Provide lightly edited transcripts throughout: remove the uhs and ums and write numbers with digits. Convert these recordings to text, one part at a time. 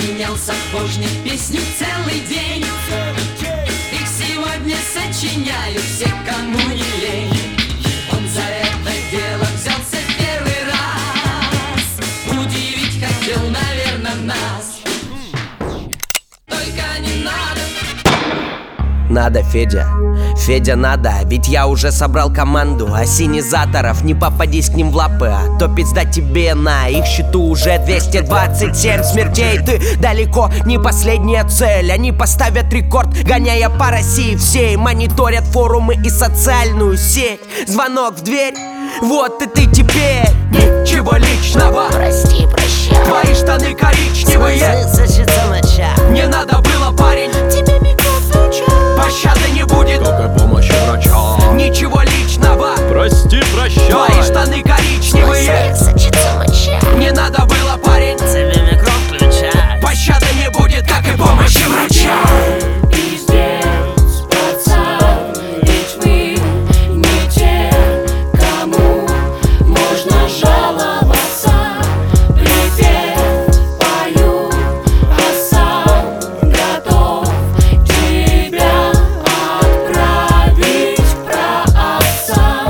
сочинял сапожник песню целый день. Их сегодня сочиняют все, кому не лень. Он за это дело взялся первый раз. Удивить хотел, наверное, нас. Только не надо. Надо, Федя, Федя, надо. Ведь я уже собрал команду ассенизаторов. Не попадись к ним в лапы, а то пизда тебе. На их счету уже 227 смертей. Ты далеко не последняя цель. Они поставят рекорд, гоняя по России всей. Мониторят форумы и социальную сеть. Звонок в дверь, вот и ты теперь. Ничего личного, Прости, прощай. твои штаны коричневые. Сочится моча. Не надо было, парень, Тебе микрофон включай. пощады не будет. Только помощь врача. Ничего личного, Прости, прощай. твои штаны коричневые. Сочится моча. Не надо было, парень, Тебе микрофон включай. пощады не будет, как и помощи врача. Пиздец, пацан, ведь мы не те, кому можно жаловаться. Припев пою, а сам готов тебя отправить праотцам.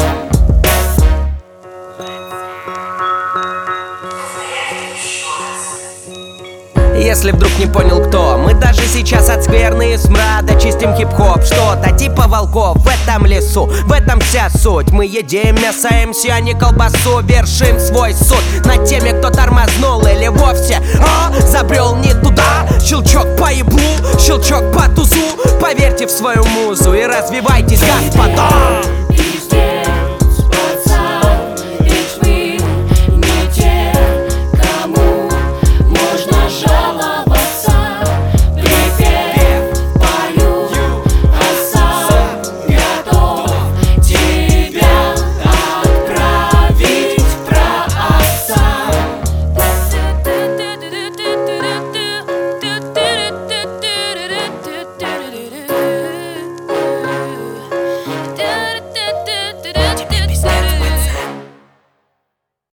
Если вдруг не понял кто, мы даже сейчас от скверны и смрада чистим хип-хоп. Что-то типа волков в этом лесу, в этом вся суть. Мы едим мясо МС, а не колбасу. Вершим свой суд над теми, кто тормознул или вовсе забрел не туда. Щелчок по еблу, щелчок по тузу. Поверьте в свою музу и развивайтесь, господа.